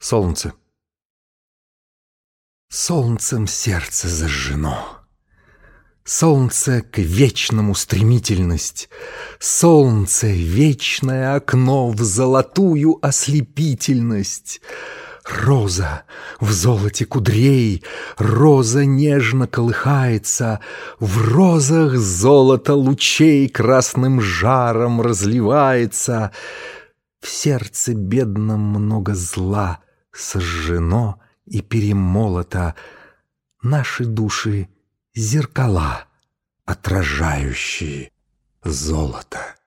Солнце. Солнцем сердце зажжено. Солнце к вечному стремительность. Солнце — вечное окно в золотую ослепительность. Роза в золоте кудрей, роза нежно колыхается, в розах золото лучей красным жаром разливается. В сердце бедном много зла сожжено и перемолото. Наши души — зеркала, отражающие золото.